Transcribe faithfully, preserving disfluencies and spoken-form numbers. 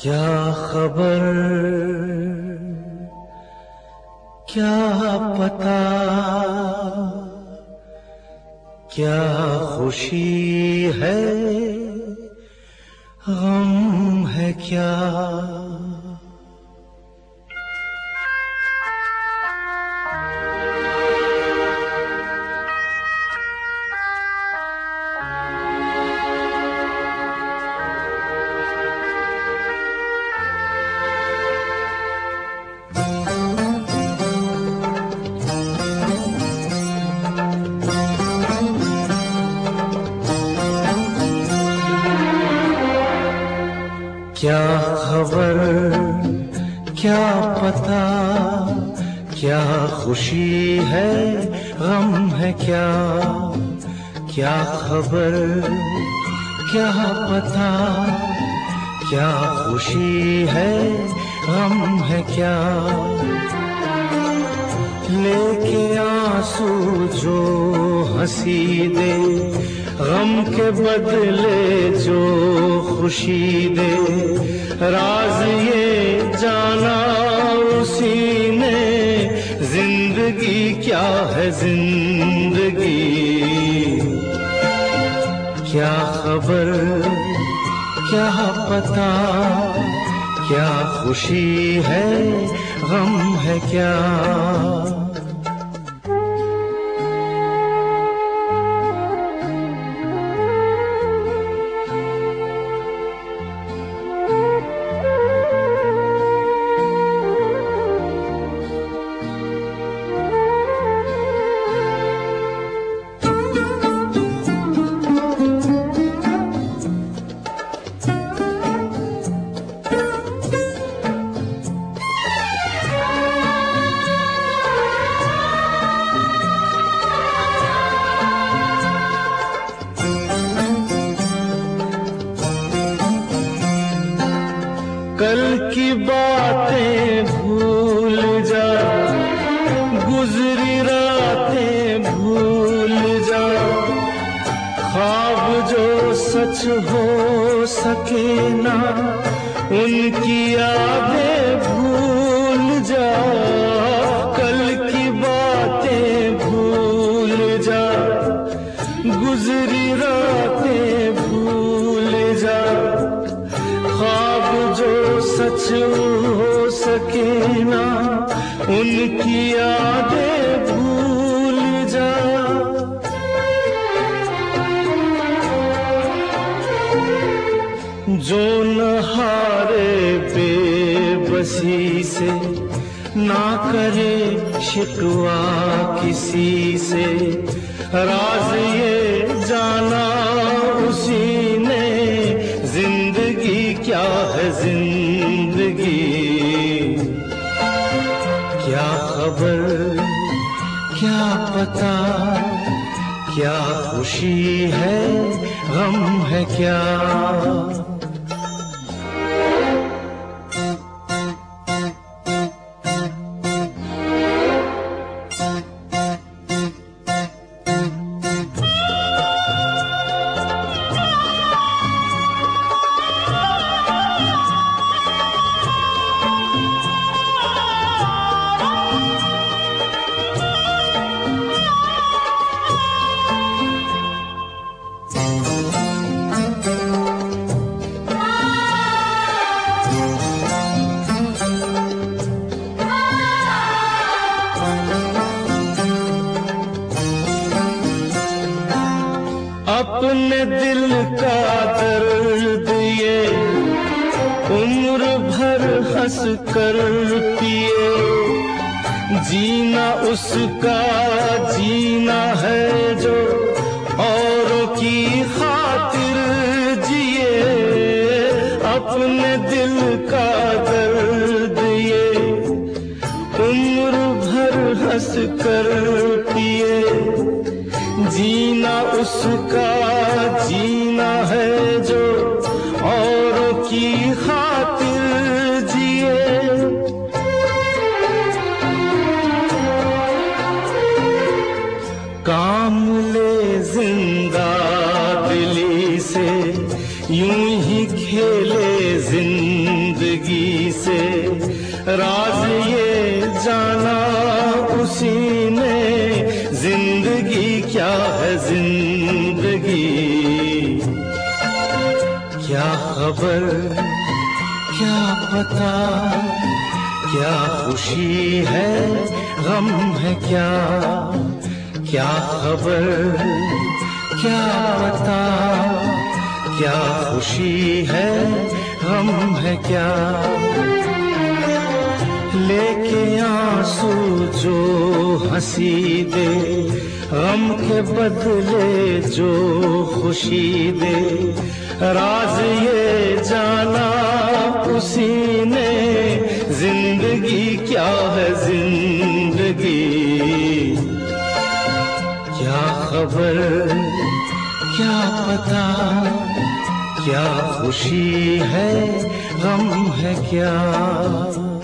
क्या खबर, क्या पता, क्या खुशी है, गम है क्या। क्या खबर, क्या पता, क्या खुशी है, गम है क्या। क्या खबर, क्या पता, क्या खुशी है, गम है क्या। लेके आंसू जो हंसी दे, गम के बदले जो खुशी दे। राज ये जाना उसी ने, जिंदगी क्या है जिंदगी। क्या खबर, क्या पता, क्या खुशी है, गम है क्या। कल की बातें भूल जा, गुजरी रातें भूल जा। ख्वाब जो सच हो सके ना, उनकी यादें भूल जा। कल की बातें भूल जा, गुजरी रातें भूल जा। ख्वाब जो सच हो सके ना, उनकी यादें भूल जा। जो न हारे बेबसी से, ना करे शिकवा किसी से। राज ये जाना उसी ने, जिंदगी क्या है जिंदगी। क्या खबर, क्या पता, क्या खुशी है, गम है क्या। अपने दिल का दर्द ये उम्र भर हंस कर पिए। जीना उसका जीना है जो औरों की खातिर जिए। अपने दिल का दर्द ये उम्र भर हंस कर पिए। जीना उसका जीना है जो औरों की खातिर जिए। काम ले जिंदा दिली से यूं ही खेले जिंदगी राज ये जाना उसी ने, जिंदगी क्या है जिंदगी। क्या खबर क्या पता, क्या खुशी है गम है क्या, क्या खबर क्या पता, क्या खुशी है गम है क्या। लेके आंसू जो हंसी दे, गम के बदले जो खुशी दे, राज ये जाना उसी ने, जिंदगी क्या है जिंदगी। क्या खबर क्या पता, क्या खुशी है गम है क्या।